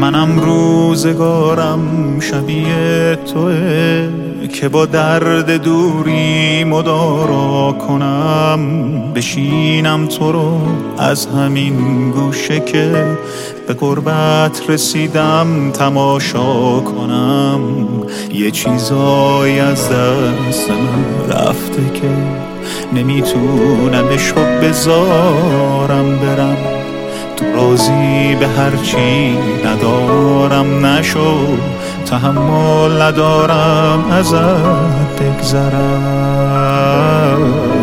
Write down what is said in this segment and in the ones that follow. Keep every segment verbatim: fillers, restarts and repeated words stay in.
منم روزگارم شبیه توه که با درد دوری مدارا کنم، بشینم تو رو از همین گوشه که به قربت رسیدم تماشا کنم. یه چیزایی از دست من رفته که نمیتونمشو بذارم برم، تو راضی به هرچی ندارم نشو، تحمل ندارم ازت بگذرم،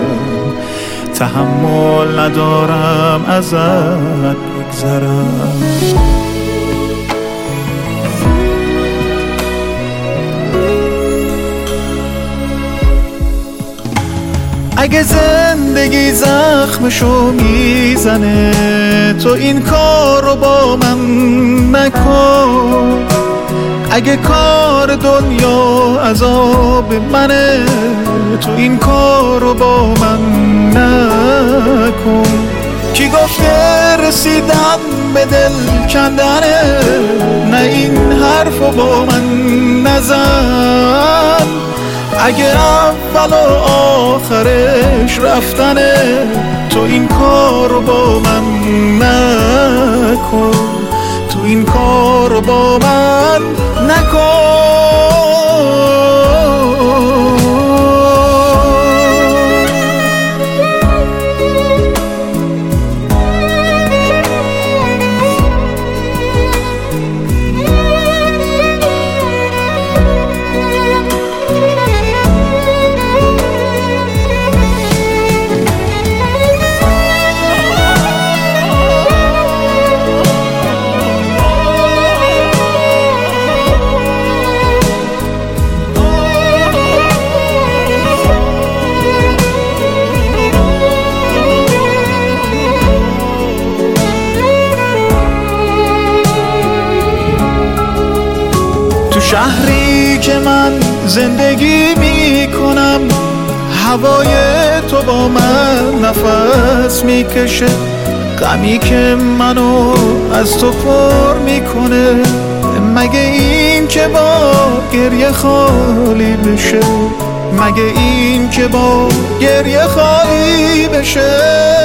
تحمل ندارم ازت بگذرم. اگه زندگی زخمشو میزنه تو این کار رو با من نکن، اگه کار دنیا عذاب منه تو این کار رو با من نکن. کی گفته رسیدن به دل کندنه، نه این حرف رو با من نزن، اگه اول و آخرش رفتنه تو این کار رو با من نکن، تو این کار رو با من نکن. شهری که من زندگی می کنم، هوای تو با من نفس می کشه، غمی که منو از تو پر می کنه، مگه این که با گریه خالی بشه، مگه این که با گریه خالی بشه.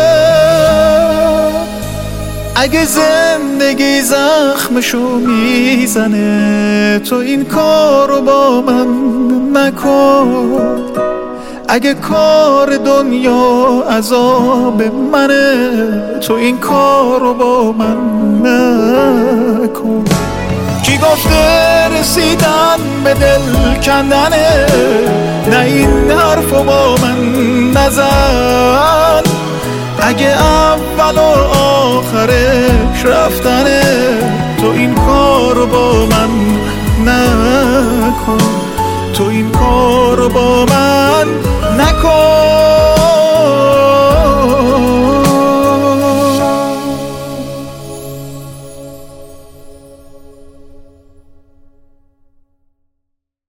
اگه زندگی زخمشو میزنه تو این کار رو با من نکن، اگه کار دنیا عذاب منه تو این کار رو با من نکن. کی گفته رسیدن به دل کندنه، نه این حرف رو با من نزن، اگه اول و آخرش رفتنه تو این کار رو با من نکن، تو این کار رو با من نکن.